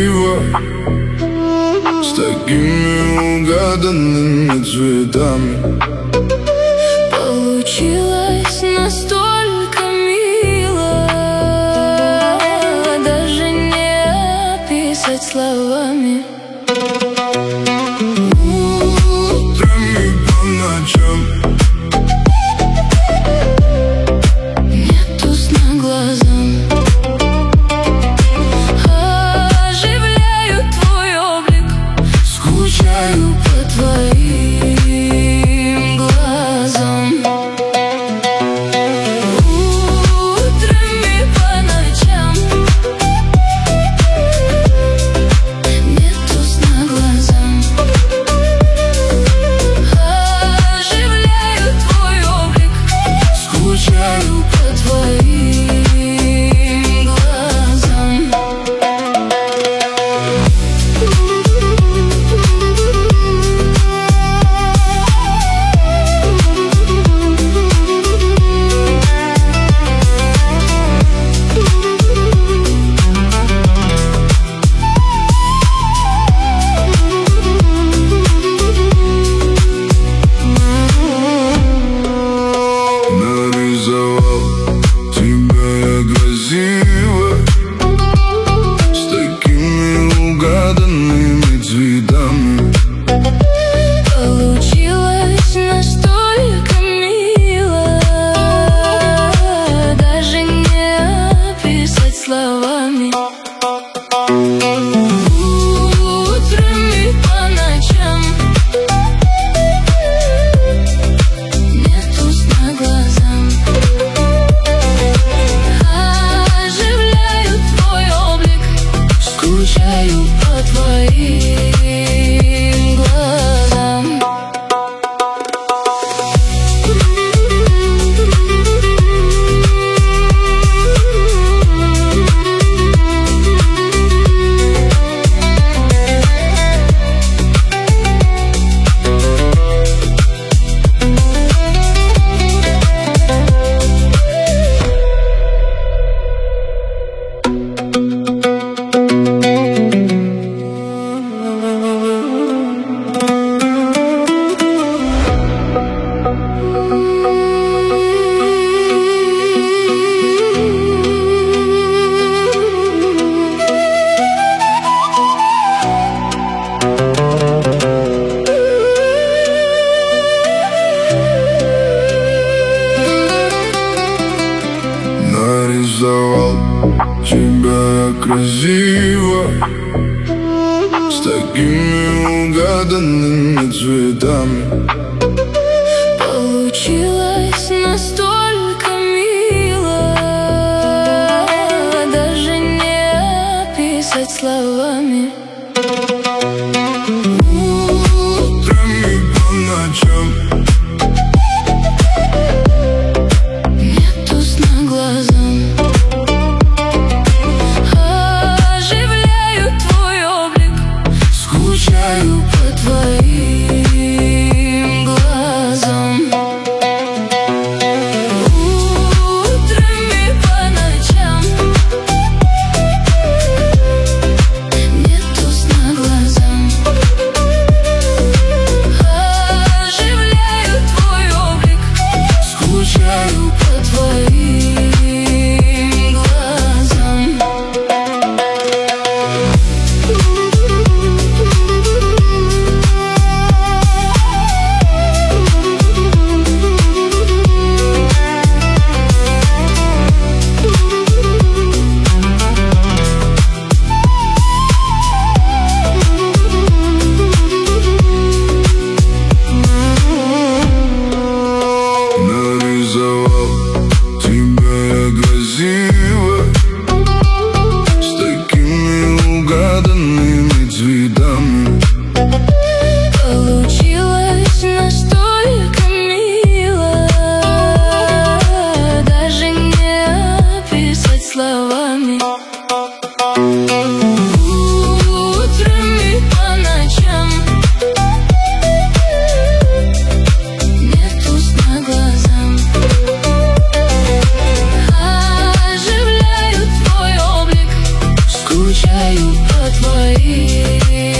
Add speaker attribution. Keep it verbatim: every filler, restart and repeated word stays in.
Speaker 1: красиво, с такими угаданными цветами.
Speaker 2: Получилось настолько мило, даже не описать словами.
Speaker 1: Утром и по ночам
Speaker 2: нету сна глазам. Оживляю твой облик, скучаю по твоим глазам. Утром и по ночам нету сна глазам. Оживляю твой облик, скучаю по твоим глазам.
Speaker 1: нарисовал тебя я красиво, с такими угаданными цветами.
Speaker 2: Получилось настолько мило, даже не описать словами. Утром и по ночам нету сна глазам. Оживляю твой облик, скучаю по твоим глазам.
Speaker 1: Нарисовал тебя я красиво, с такими угаданными цветами.
Speaker 2: Получилось настолько мило, даже не описать словами.
Speaker 1: Утром и по ночам
Speaker 2: Нету сна глазам. Оживляю твой облик, скучаю по твоим глазам. Утром и по ночам нету сна глазам. твои.